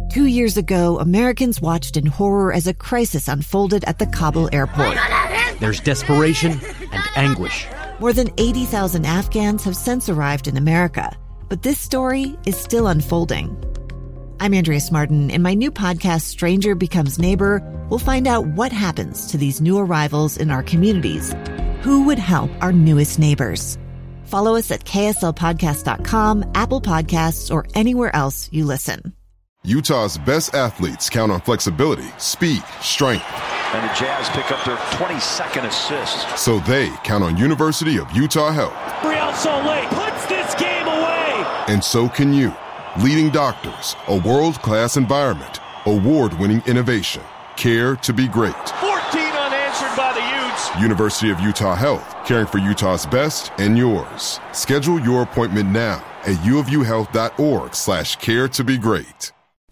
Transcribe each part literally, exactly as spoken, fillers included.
Two years ago, Americans watched in horror as a crisis unfolded at the Kabul airport. There's desperation and anguish. More than eighty thousand Afghans have since arrived in America, but this story is still unfolding. I'm Andrea Martin. In my new podcast, Stranger Becomes Neighbor, we'll find out what happens to these new arrivals in our communities. Who would help our newest neighbors? Follow us at K S L podcast dot com, Apple Podcasts, or anywhere else you listen. Utah's best athletes count on flexibility, speed, strength. And the Jazz pick up their twenty-second assist. So they count on University of Utah Health. Real Salt Lake puts this game away. And so can you. Leading doctors, a world-class environment, award-winning innovation, care to be great. fourteen unanswered by the Utes. University of Utah Health, caring for Utah's best and yours. Schedule your appointment now at uofuhealth.org slash care to be great.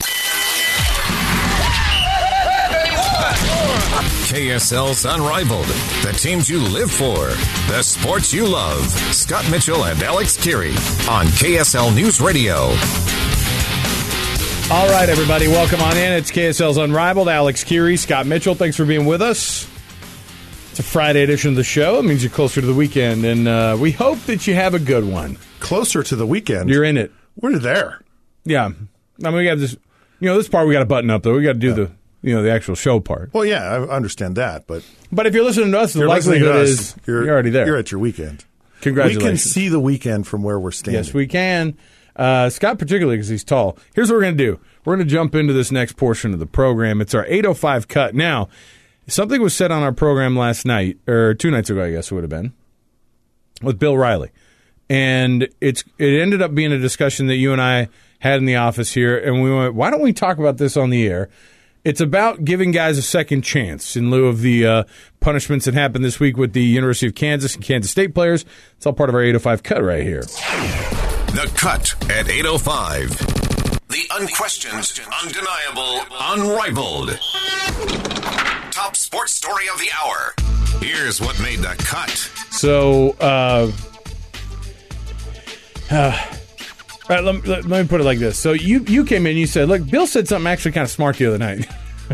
K S L's Unrivaled, the teams you live for, the sports you love. Scott Mitchell and Alex Kirry on K S L News Radio. All right, everybody, welcome on in. It's K S L's Unrivaled. Alex Kirry, Scott Mitchell, thanks for being with us. It's a Friday edition of the show. It means you're closer to the weekend, and uh, we hope that you have a good one. Closer to the weekend? You're in it. We're there. Yeah. I mean, we got this, you know, this part we got to button up, though. We got to do yeah. the... You know, the actual show part. Well, yeah, I understand that, but... But if you're listening to us, the likelihood us, is you're, you're already there. You're at your weekend. Congratulations. We can see the weekend from where we're standing. Yes, we can. Uh, Scott, particularly because he's tall. Here's what we're going to do. We're going to jump into this next portion of the program. It's our eight oh five cut. Now, something was said on our program last night, or two nights ago, I guess it would have been, with Bill Riley. And it's it ended up being a discussion that you and I had in the office here, and we went, why don't we talk about this on the air? It's about giving guys a second chance in lieu of the uh, punishments that happened this week with the University of Kansas and Kansas State players. It's all part of our eight oh five cut right here. The Cut at eight oh five. The unquestioned, undeniable, unrivaled. Top sports story of the hour. Here's what made the cut. So, uh... uh All right, let, let, let me put it like this. So you, you came in and you said, look, Bill said something actually kind of smart the other night.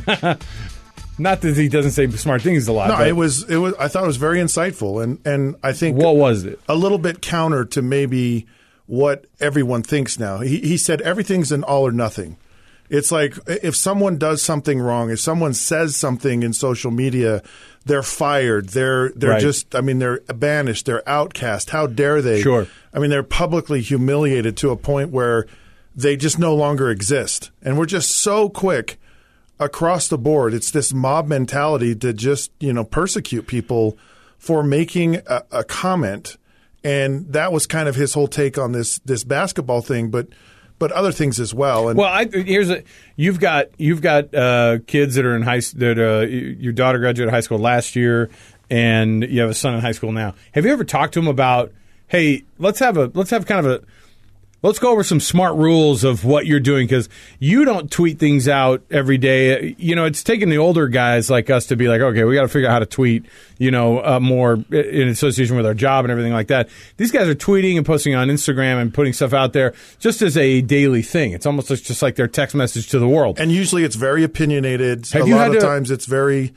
Not that he doesn't say smart things a lot. No, but it was it was. I thought it was very insightful, and, and I think what was it? A little bit counter to maybe what everyone thinks now. He he said everything's an all or nothing. It's like if someone does something wrong, if someone says something in social media, they're fired. They're they're right. just. I mean, they're banished. They're outcast. How dare they? Sure. I mean, they're publicly humiliated to a point where they just no longer exist. And we're just so quick across the board. It's this mob mentality to just, you know, persecute people for making a, a comment. And that was kind of his whole take on this this basketball thing, but but other things as well. And well, I, here's a you've got you've got uh, kids that are in high that uh, your daughter graduated high school last year, and you have a son in high school now. Have you ever talked to him about, hey, let's have a let's have kind of a let's go over some smart rules of what you're doing, because you don't tweet things out every day. You know, it's taking the older guys like us to be like, okay, we got to figure out how to tweet, you know, uh, more in association with our job and everything like that. These guys are tweeting and posting on Instagram and putting stuff out there just as a daily thing. It's almost just like their text message to the world. And usually it's very opinionated. Have a you lot had of to, times it's very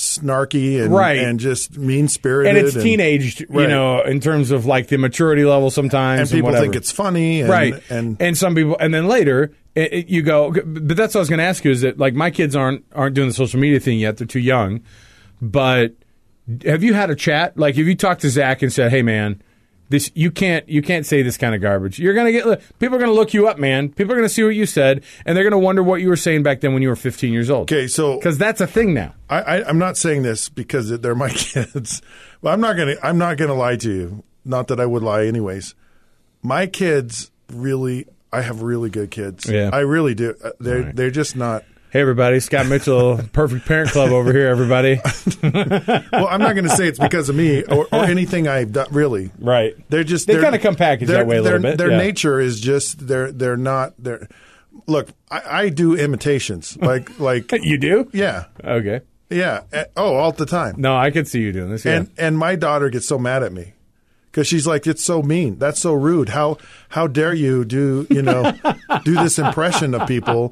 snarky and, right. and just mean-spirited. And it's teenaged, right. you know, in terms of like the maturity level sometimes. And people and think it's funny. And, right. And, and some people, and then later it, it, you go, but that's what I was going to ask you is that like my kids aren't, aren't doing the social media thing yet. They're too young. But have you had a chat? Like have you talked to Zach and said, hey man, this you can't you can't say this kind of garbage. You're gonna get people are gonna look you up, man. People are gonna see what you said, and they're gonna wonder what you were saying back then when you were fifteen years old. Okay, so because that's a thing now. I, I, I'm not saying this because they're my kids, but I'm not gonna I'm not gonna lie to you. Not that I would lie, anyways. My kids really, I have really good kids. Yeah, I really do. They're right. they're just not. Hey, everybody. Scott Mitchell, Perfect Parent Club over here, everybody. Well, I'm not going to say it's because of me or, or anything I've done, really. Right. They're just They kind of come packaged that way a little bit. Their yeah. nature is just, they're they're not, they're, look, I, I do imitations. Like, like You do? Yeah. Okay. Yeah. Oh, all the time. No, I could see you doing this. Yeah. And, and my daughter gets so mad at me. Because she's like, it's so mean. That's so rude. How how dare you do, you know, do this impression of people?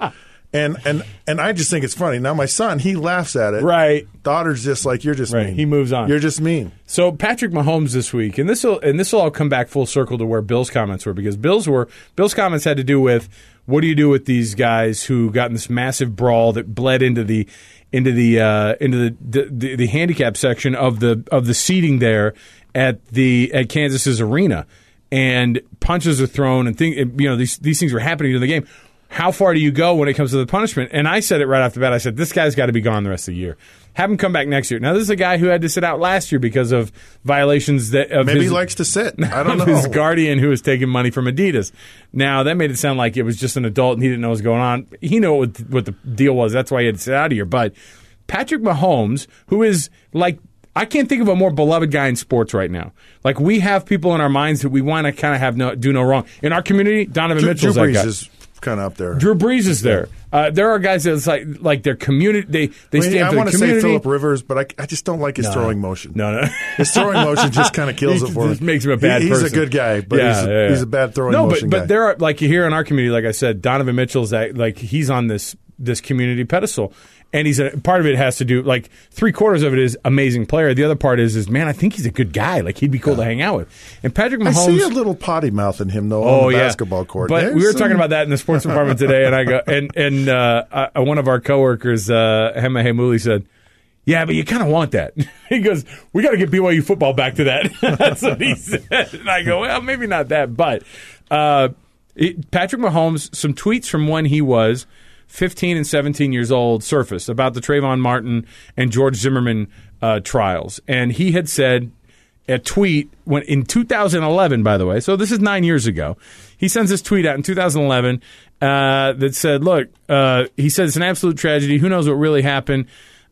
And and and I just think it's funny. Now my son, he laughs at it. Right. Daughter's just like, you're just right. mean. He moves on. You're just mean. So Patrick Mahomes this week, and this will and this will all come back full circle to where Bill's comments were, because Bill's were Bill's comments had to do with what do you do with these guys who got in this massive brawl that bled into the into the uh, into the, the, the the handicap section of the of the seating there at the at Kansas's arena, and punches are thrown and thing you know these these things were happening in the game. How far do you go when it comes to the punishment? And I said it right off the bat. I said, this guy's got to be gone the rest of the year. Have him come back next year. Now, this is a guy who had to sit out last year because of violations that of Maybe his, he likes to sit. I don't know. His guardian who was taking money from Adidas. Now, that made it sound like it was just an adult and he didn't know what was going on. He knew what, what the deal was. That's why he had to sit out of here. But Patrick Mahomes, who is like, I can't think of a more beloved guy in sports right now. Like, we have people in our minds that we want to kind of have no do no wrong. In our community, Donovan Drew, Mitchell's Drew Brees that guy. is kind of up there. Drew Brees is there. Uh, there are guys that's like like their community. They they I mean, stand I for want the to community. say Phillip Rivers, but I, I just don't like his No. throwing motion. No, no, his throwing motion just kind of kills He it for just him. makes him a bad he, He's person. a good guy, but Yeah, he's, a, yeah, yeah. he's a bad throwing no, motion but, guy. but there are like here in our community, like I said, Donovan Mitchell's that, like he's on this this community pedestal. And he's a part of it has to do like three quarters of it is amazing player. The other part is is man, I think he's a good guy. Like he'd be cool yeah. to hang out with. And Patrick Mahomes, I see a little potty mouth in him though oh, on the yeah. basketball court. But There's we were some... talking about that in the sports department today, and I go and and uh, I, one of our coworkers, uh, Hema Hamuli, said, "Yeah, but you kind of want that." He goes, "We got to get B Y U football back to that." That's what he said. And I go, "Well, maybe not that, but uh, it, Patrick Mahomes, some tweets from when he was fifteen and seventeen years old surfaced about the Trayvon Martin and George Zimmerman uh, trials. And he had said a tweet when in two thousand eleven, by the way, so this is nine years ago, he sends this tweet out in two thousand eleven uh, that said, look, uh, he said it's an absolute tragedy. Who knows what really happened?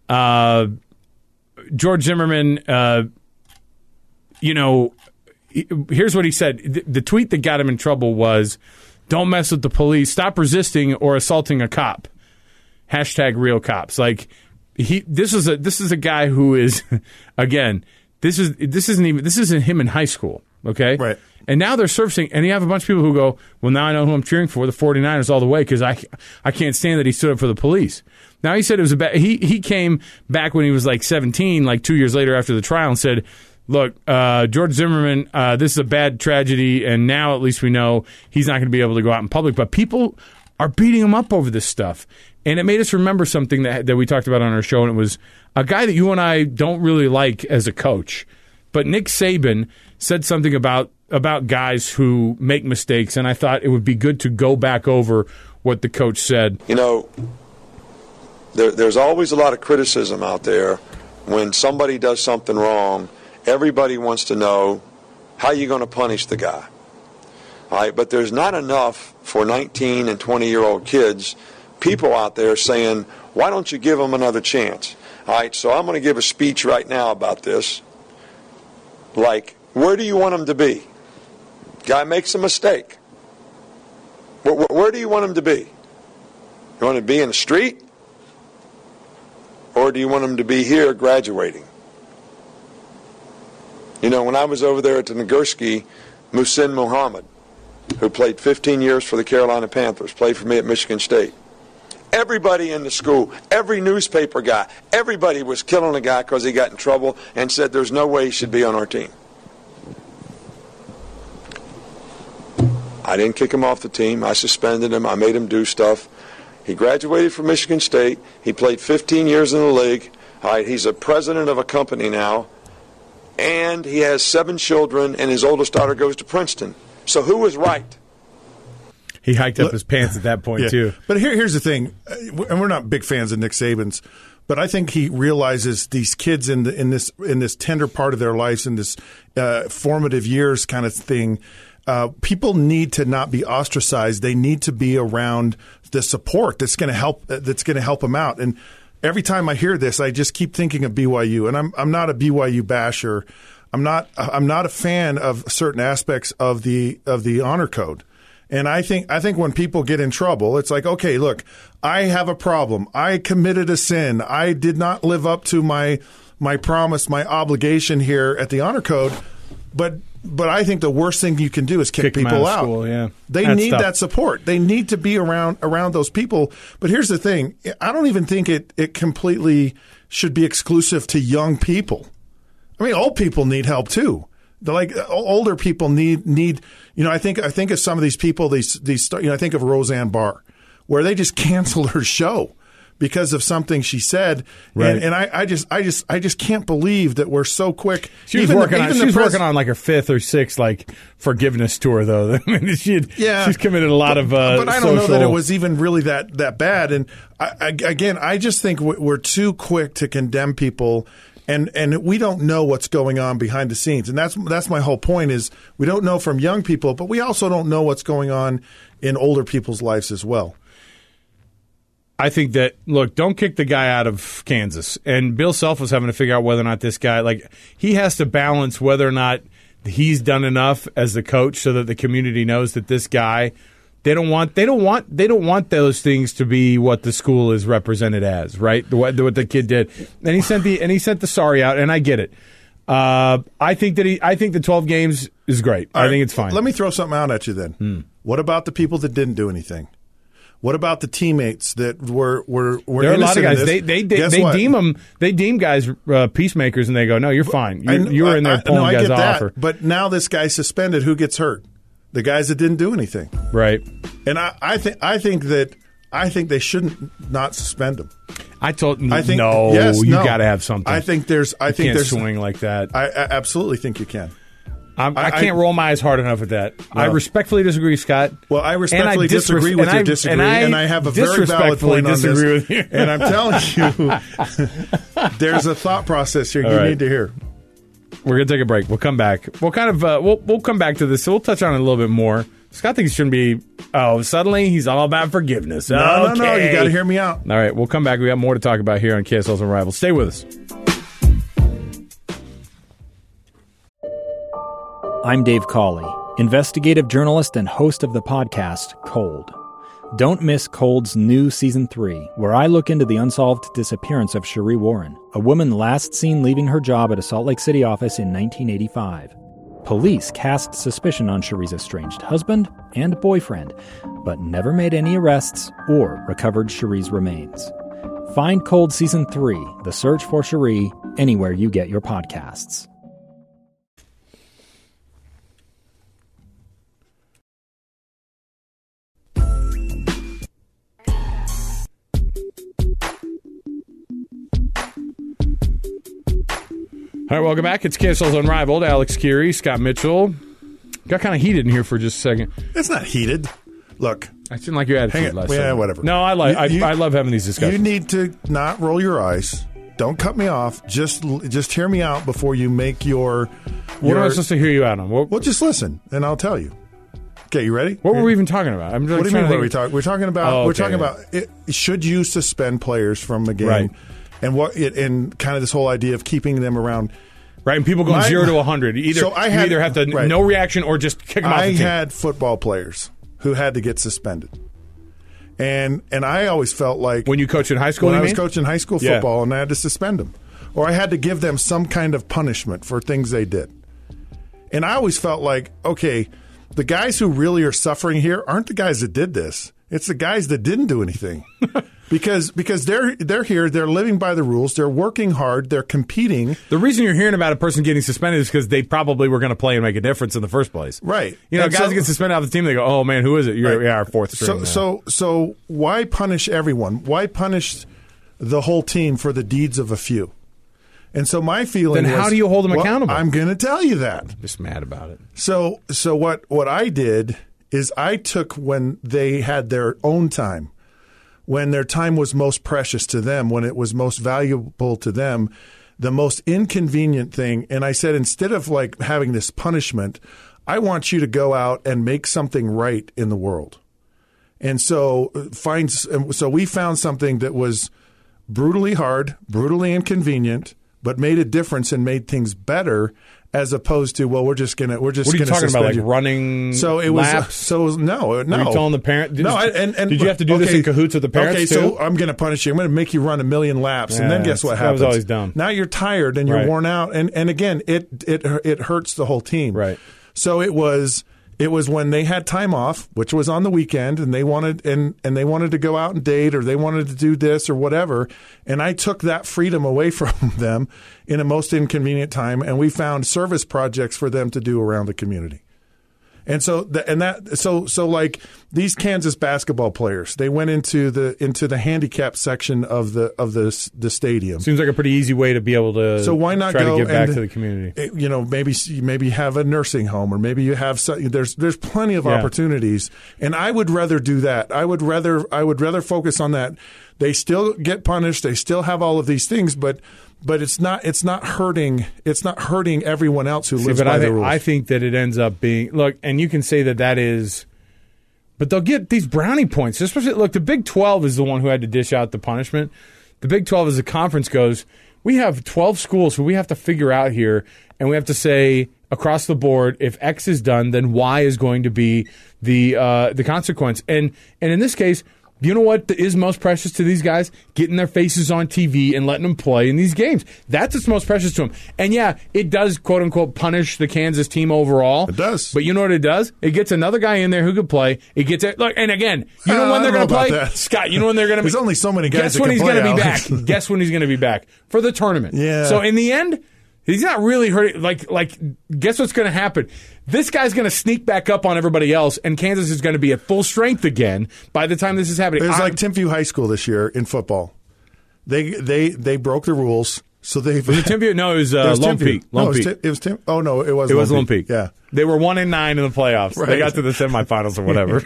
Uh, George Zimmerman, uh, you know, here's what he said. The, the tweet that got him in trouble was, don't mess with the police. Stop resisting or assaulting a cop. Hashtag real cops. Like he, this is a this is a guy who is, again, this is this isn't even this isn't him in high school. Okay, right. And now they're surfacing, and you have a bunch of people who go, well, now I know who I'm cheering for, the forty-niners all the way, because I I can't stand that he stood up for the police. Now he said it was a bad. He he came back when he was like seventeen, like two years later after the trial, and said, look, uh, George Zimmerman, uh, this is a bad tragedy, and now at least we know he's not going to be able to go out in public. But people are beating him up over this stuff. And it made us remember something that that we talked about on our show, and it was a guy that you and I don't really like as a coach. But Nick Saban said something about, about guys who make mistakes, and I thought it would be good to go back over what the coach said. You know, there, there's always a lot of criticism out there when somebody does something wrong. Everybody wants to know how you're going to punish the guy. All right, but there's not enough for nineteen and twenty-year-old kids, people out there saying, why don't you give them another chance? All right, so I'm going to give a speech right now about this. Like, where do you want him to be? Guy makes a mistake. Where, where, where do you want him to be? You want him to be in the street? Or do you want him to be here graduating? You know, when I was over there at the Nagurski, Muhsin Muhammad, who played fifteen years for the Carolina Panthers, played for me at Michigan State. Everybody in the school, every newspaper guy, everybody was killing a guy because he got in trouble and said there's no way he should be on our team. I didn't kick him off the team. I suspended him. I made him do stuff. He graduated from Michigan State. He played fifteen years in the league. All right, he's a president of a company now. And he has seven children, and his oldest daughter goes to Princeton. So who was right? He hiked up his pants at that point, yeah. too. But here, here's the thing, and we're not big fans of Nick Saban's, but I think he realizes these kids in the, in this in this tender part of their lives, in this uh, formative years kind of thing, uh, people need to not be ostracized. They need to be around the support that's going to help that's going to help them out. And every time I hear this, I just keep thinking of B Y U, and I'm I'm not a B Y U basher. I'm not I'm not a fan of certain aspects of the of the honor code. And I think I think when people get in trouble, it's like, okay, look, I have a problem. I committed a sin. I did not live up to my my promise, my obligation here at the honor code. But but I think the worst thing you can do is kick, Kick 'em people out of out. school, yeah. They That's need tough. that support. They need to be around around those people. But here's the thing: I don't even think it it completely should be exclusive to young people. I mean, old people need help too. They're like older people need need. You know, I think I think of some of these people. These these you know, I think of Roseanne Barr, where they just canceled her show because of something she said, right. and, and I, I just, I just, I just can't believe that we're so quick. She was even working the, on. even She was the pres- working on like her fifth or sixth like forgiveness tour, though. I mean, she had, yeah, she's committed a lot but, of. Uh, but I don't social... know that it was even really that that bad. And I, I, again, I just think we're too quick to condemn people. And and we don't know what's going on behind the scenes, and that's that's my whole point. Is we don't know from young people, but we also don't know what's going on in older people's lives as well. I think that, look, don't kick the guy out of Kansas. And Bill Self was having to figure out whether or not this guy, like, he has to balance whether or not he's done enough as the coach so that the community knows that this guy, they don't want, they don't want, they don't want those things to be what the school is represented as, right? The, what, what the kid did. And he sent the, and he sent the sorry out, and I get it. Uh, I think that he, I think the twelve games is great. All I right, think it's fine. Let me throw something out at you then. Hmm. What about the people that didn't do anything? What about the teammates that were were were there are a lot of innocent in guys. this? They they they, Guess they what? deem them. They deem guys uh, peacemakers, and they go, "No, you're fine. You, I- you were in there I- pulling no, I guys get off." that, Or, but now this guy's suspended. Who gets hurt? The guys that didn't do anything. right. And I, I think I think that I think they shouldn't not suspend him. I told I think no. yes, you no. got to have something. I think there's. I You think can't there's swing like that. I, I absolutely think you can. I'm, I, I- can't roll my eyes hard enough at that. I No. respectfully disagree, Scott. Well, I And respectfully disres- disagree and with your I- disagree, and I, and I have a very valid disrespectfully point on disagree this. with you. And I'm telling you, there's a thought process here All you right. need to hear. We're gonna take a break. We'll come back. We'll kind of uh, we'll we'll come back to this. So we'll touch on it a little bit more. Scott thinks it shouldn't be. Oh, suddenly he's all about forgiveness. No, okay. no, no. You got to hear me out. All right, we'll come back. We got more to talk about here on K S L's Unrivaled. Stay with us. I'm Dave Cawley, investigative journalist and host of the podcast Cold. Don't miss Cold's new Season three, where I look into the unsolved disappearance of Cherie Warren, a woman last seen leaving her job at a Salt Lake City office in nineteen eighty-five. Police cast suspicion on Cherie's estranged husband and boyfriend, but never made any arrests or recovered Cherie's remains. Find Cold Season three, The Search for Cherie, anywhere you get your podcasts. All right, welcome back. It's K S L's Unrivaled. Alex Keary, Scott Mitchell. Got kind of heated in here for just a second. It's not heated. Look, I didn't like your attitude hang it. last Yeah, segment. whatever. No, I like. I, You- you- I love having these discussions. You need to not roll your eyes. Don't cut me off. Just just hear me out before you make your. what your am I supposed to hear you out on? What, well, just listen, and I'll tell you. Okay, you ready? what were we even talking about? I'm What do you mean? What are we talking? We're talking about. Oh, we're okay, talking yeah. about. It, should you suspend players from a game? Right. And what? It, and kind of this whole idea of keeping them around. Right, and people going My- zero to one hundred. Either, So I you had- either have to right. no reaction or just kick them off I the team. had football players who had to get suspended, and and I always felt like when you coach in high school, when you I was mean? coaching high school Yeah. football, and I had to suspend them, or I had to give them some kind of punishment for things they did. And I always felt like, okay, the guys who really are suffering here aren't the guys that did this. It's the guys that didn't do anything. Because because they're they're here, they're living by the rules, they're working hard, they're competing. The reason you're hearing about a person getting suspended is because they probably were going to play and make a difference in the first place. Right. You know, And guys so- get suspended off the team, they go, oh, man, who is it? You're Right. yeah, our fourth string. So now. so so why punish everyone? Why punish the whole team for the deeds of a few? And so my feeling Then was, how do you hold them well, accountable? I'm going to tell you that. Just mad about it. So so what what I did is I took when they had their own time, when their time was most precious to them, when it was most valuable to them, the most inconvenient thing, and I said, instead of like having this punishment, I want you to go out and make something right in the world. And so find so we found something that was brutally hard, brutally inconvenient, but made a difference and made things better. as opposed to well, we're just gonna we're just. What are you gonna talking about? Like you. running? So it laps? was. So it was, no, no. Were you telling the parent? Did, no, I, and, and did you have to do okay, this in cahoots with the parents? Okay, too? so I'm going to punish you. I'm going to make you run a million laps, yeah, and then guess what that happens? That was always dumb. Now you're tired and you're right. worn out, and and again, it it it hurts the whole team. Right. So it was. It was when they had time off, which was on the weekend, and they wanted and, and they wanted to go out and date, or they wanted to do this or whatever. And I took that freedom away from them in a most inconvenient time, and we found service projects for them to do around the community. And so, the, and that, so, so like these Kansas basketball players, they went into the into the handicap section of the of the the stadium. Seems like a pretty easy way to be able to. So why not try go to give back and, to the community? You know, maybe maybe have a nursing home, or maybe you have some, there's there's plenty of yeah. opportunities, and I would rather do that. I would rather I would rather focus on that. They still get punished. They still have all of these things, but. But it's not. It's not hurting. It's not hurting everyone else who See, lives but by I the think, rules. I think that it ends up being look, and you can say that that is, but they'll get these brownie points. Especially look, the Big twelve is the one who had to dish out the punishment. The Big twelve, as the conference goes, we have twelve schools who we have to figure out here, and we have to say across the board, if X is done, then Y is going to be the uh, the consequence. And and in this case. You know what is most precious to these guys? Getting their faces on T V and letting them play in these games. That's what's most precious to them. And yeah, it does, quote unquote, punish the Kansas team overall. It does. But you know what it does? It gets another guy in there who could play. It gets it. Look, and again, you know uh, when they're going to play? That. Scott, you know when they're going to be? There's only so many guys Guess that when can he's play, going to be Alex. back. Guess when he's going to be back? For the tournament. Yeah. So in the end, he's not really hurting. Like, like, guess what's going to happen? This guy's going to sneak back up on everybody else, and Kansas is going to be at full strength again by the time this is happening. It was I'm, like Timview High School this year in football. They they they broke the rules, so they was it Timview? No, it was, uh, it was Lone Timview. Peak. No, Lone it was, Peak. Tim, it was Tim. Oh no, it was. It Lone was Lone Peak. Peak. Yeah, they were one and nine in the playoffs. Right. They got to the semifinals or whatever.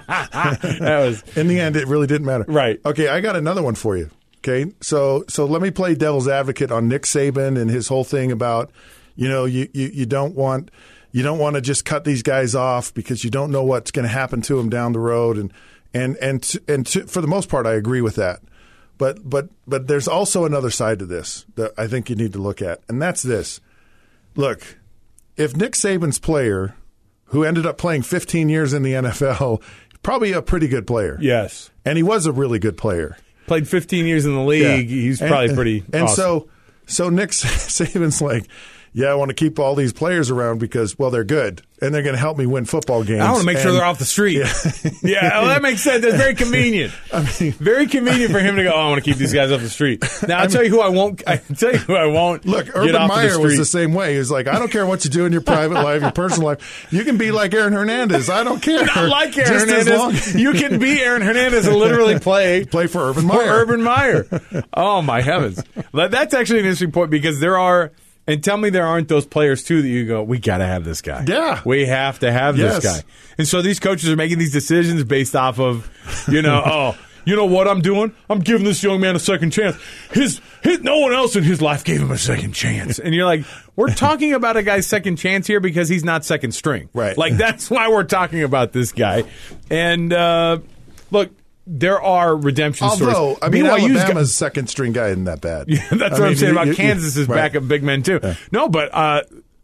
that was in the end, it really didn't matter. Right. Okay, I got another one for you. Okay, so so let me play devil's advocate on Nick Saban and his whole thing about, you know, you you, you don't want. You don't want to just cut these guys off because you don't know what's going to happen to them down the road, and and and to, and to, for the most part, I agree with that. But but but there's also another side to this that I think you need to look at, and that's this. Look, if Nick Saban's player, who ended up playing fifteen years in the N F L, probably a pretty good player. Yes, and he was a really good player. Played fifteen years in the league. Yeah. He's and, probably pretty. And awesome. so so Nick Saban's like. Yeah, I want to keep all these players around because, well, they're good, and they're going to help me win football games. I want to make and, sure they're off the street. Yeah, yeah well, that makes sense. That's very convenient. I mean, very convenient for him to go, oh, I want to keep these guys off the street. Now, I'll I tell mean, you who I won't. I'll tell you who I won't. Look, get Urban off Meyer the was the same way. He was like, I don't care what you do in your private life, your personal life. You can be like Aaron Hernandez. I don't care. Not like Aaron Just Hernandez. As long- you can be Aaron Hernandez and literally play play for Urban Meyer. For Urban Meyer. Oh my heavens! That's actually an interesting point because there are. And tell me there aren't those players, too, that you go, we got to have this guy. Yeah. We have to have yes. this guy. And so these coaches are making these decisions based off of, you know, oh, you know what I'm doing? I'm giving this young man a second chance. His, his, no one else in his life gave him a second chance. And you're like, we're talking about a guy's second chance here because he's not second string. Right. Like, that's why we're talking about this guy. And, uh, look, there are redemption Although, stories. Although, I mean, B Y U's Alabama's got, second string guy isn't that bad. Yeah, that's I what mean, I'm saying you, about you, Kansas's right. backup big men, too. Yeah. No, but uh,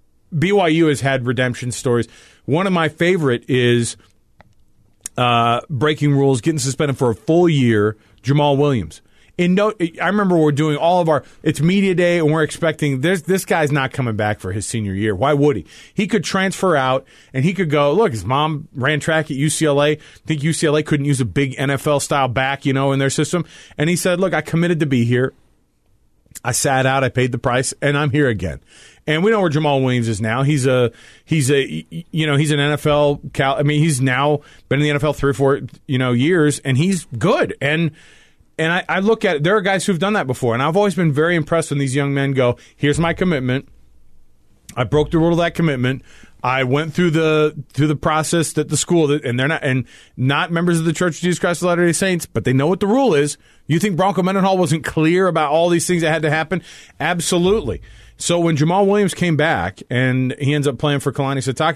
B Y U has had redemption stories. One of my favorite is uh, breaking rules, getting suspended for a full year, Jamal Williams. In no, I remember we're doing all of our, it's media day, and we're expecting, there's, this guy's not coming back for his senior year. Why would he? He could transfer out, and he could go, look, his mom ran track at U C L A. I think U C L A couldn't use a big N F L-style back, you know, in their system. And he said, look, I committed to be here. I sat out, I paid the price, and I'm here again. And we know where Jamal Williams is now. He's a, he's a, you know, he's an N F L, cal- I mean, he's now been in the N F L three or four, you know, years, and he's good. And, And I, I look at it, there are guys who've done that before, and I've always been very impressed when these young men go, here's my commitment. I broke the rule of that commitment. I went through the through the process that the school, and they're not and not members of the Church of Jesus Christ of Latter-day Saints, but they know what the rule is. You think Bronco Mendenhall wasn't clear about all these things that had to happen? Absolutely. So when Jamal Williams came back, and he ends up playing for Kalani Sitake,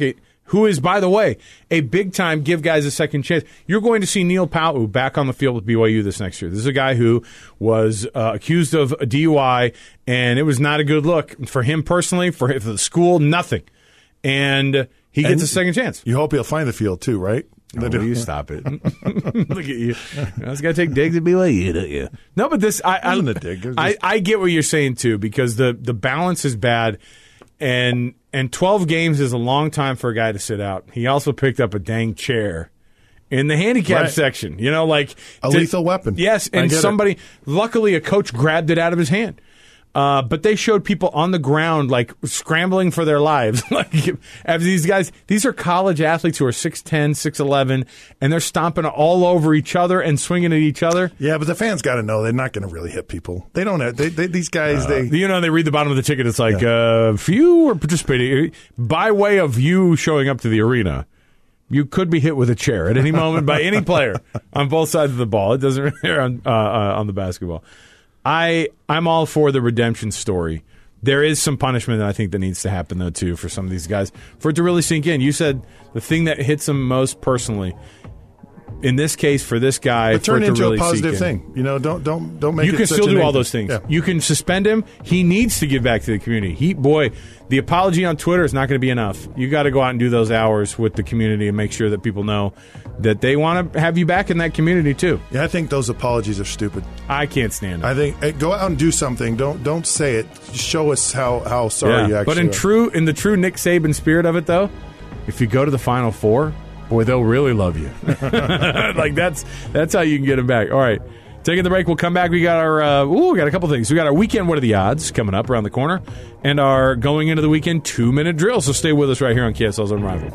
who is, by the way, a big-time give guys a second chance. You're going to see Neil Pau'u back on the field with B Y U this next year. This is a guy who was uh, accused of a D U I, and it was not a good look for him personally, for, for the school, nothing. And he gets and a second chance. You hope he'll find the field too, right? Oh, will you stop it? Look at you. I was going to take digs at B Y U, don't you? No, but this, I, I, a dig. Just... I, I get what you're saying too, because the, the balance is bad, and and twelve games is a long time for a guy to sit out. He also picked up a dang chair in the handicap right. section. You know, like a to, lethal weapon. Yes, and somebody, it. luckily, a coach grabbed it out of his hand. Uh, but they showed people on the ground, like, scrambling for their lives. Like, as these guys, these are college athletes who are six ten, six eleven, and they're stomping all over each other and swinging at each other. Yeah, but the fans got to know they're not going to really hit people. They don't have, they, they, these guys, uh, they... You know, they read the bottom of the ticket. It's like, yeah. uh, if you were participating, by way of you showing up to the arena, you could be hit with a chair at any moment by any player on both sides of the ball. It doesn't matter on, uh, uh, on the basketball. I, I'm all for the redemption story. There is some punishment that I think that needs to happen, though, too, for some of these guys, for it to really sink in. You said the thing that hits them most personally, in this case, for this guy, but turn for it into to really a positive sink in. thing. You know, don't don't don't make you it can such still a do all negative. those things. Yeah. You can suspend him. He needs to give back to the community. He, boy, the apology on Twitter is not going to be enough. You got to go out and do those hours with the community and make sure that people know that they want to have you back in that community too. Yeah, I think those apologies are stupid. I can't stand it. I think hey, go out and do something. Don't don't say it. Just show us how how sorry yeah. you actually But in are. true in the true Nick Saban spirit of it, though, if you go to the Final Four, boy, they'll really love you. Like that's that's how you can get them back. All right, taking the break. We'll come back. We got our uh, ooh, we got a couple things. We got our weekend. What are the odds coming up around the corner, and our going into the weekend two minute drill. So stay with us right here on K S L's Unrivaled.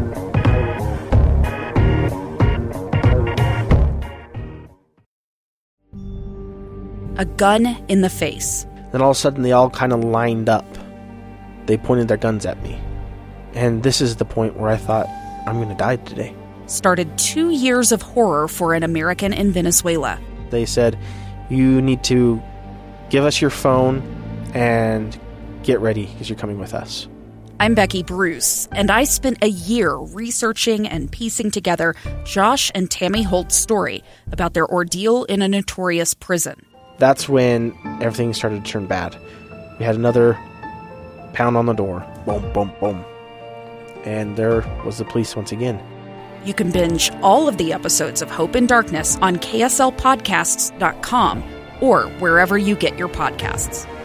A gun in the face. Then all of a sudden, they all kind of lined up. They pointed their guns at me, and this is the point where I thought, I'm going to die today. Started two years of horror for an American in Venezuela. They said, you need to give us your phone and get ready because you're coming with us. I'm Becky Bruce, and I spent a year researching and piecing together Josh and Tammy Holt's story about their ordeal in a notorious prison. That's when everything started to turn bad. We had another pound on the door. Boom, boom, boom. And there was the police once again. You can binge all of the episodes of Hope and Darkness on K S L podcasts dot com or wherever you get your podcasts.